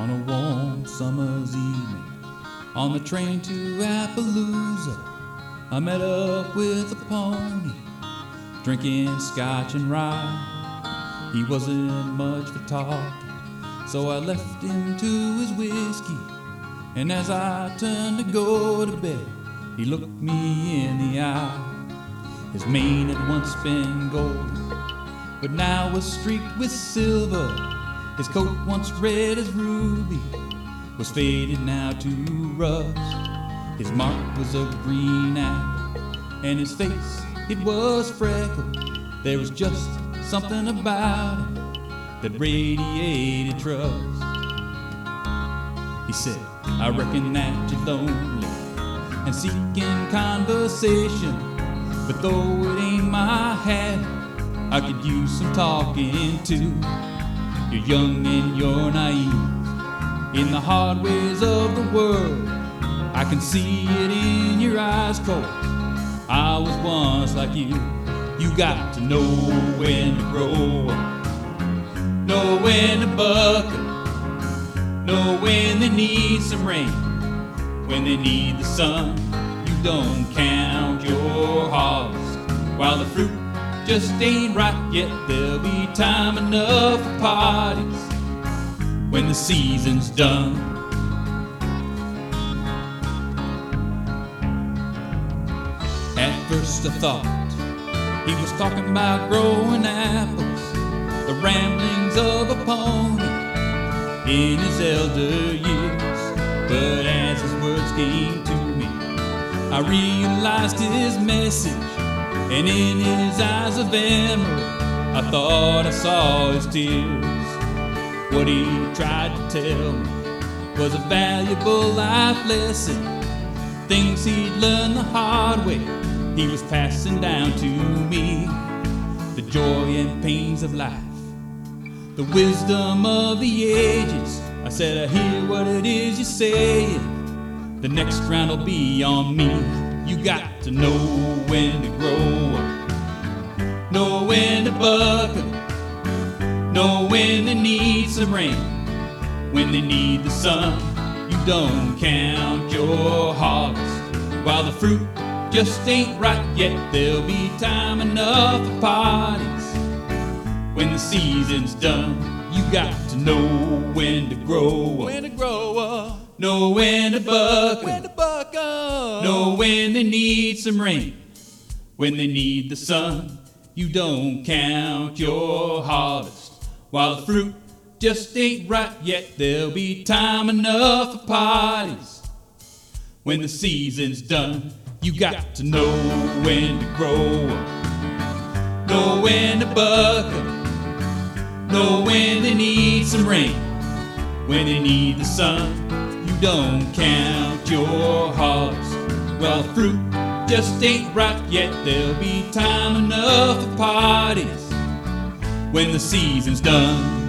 On a warm summer's evening, on the train to Appaloosa, I met up with a pony, drinking scotch and rye. He wasn't much for talking, so I left him to his whiskey. And as I turned to go to bed, he looked me in the eye. His mane had once been golden, but now was streaked with silver. His coat, once red as ruby, was faded now to rust. His mark was a green apple, and his face, it was freckled. There was just something about him that radiated trust. He said, I reckon that you're lonely and seeking conversation, but though it ain't my habit, I could use some talking too. You're young and you're naive in the hard ways of the world. I can see it in your eyes, 'cause I was once like you. You got to know when to grow up, know when to buck up, know when they need some rain, when they need the sun. You don't count your harvest while the fruit just ain't ripe yet. There'll be time enough for parties when the season's done. At first I thought he was talking about growing apples, the ramblings of a pony in his elder years. But as his words came to me, I realized his message, and in his eyes of emerald, I thought I saw his tears. What he tried to tell me was a valuable life lesson, things he'd learned the hard way, he was passing down to me. The joy and pains of life, the wisdom of the ages. I said, I hear what it is you're saying, the next round will be on me. You got to know when to grow up, know when to buck up, know when they need some rain, when they need the sun. You don't count your harvest while the fruit just ain't ripe yet. There'll be time enough for parties when the season's done. You got to know when to grow up, know when to buck up, know when they need some rain, when they need the sun. You don't count your harvest while the fruit just ain't ripe yet. There'll be time enough for parties when the season's done. You got to know when to grow up, know when to buck up, know when they need some rain, when they need the sun. You don't count your harvest while the fruit just ain't ripe yet. There'll be time enough for parties when the season's done.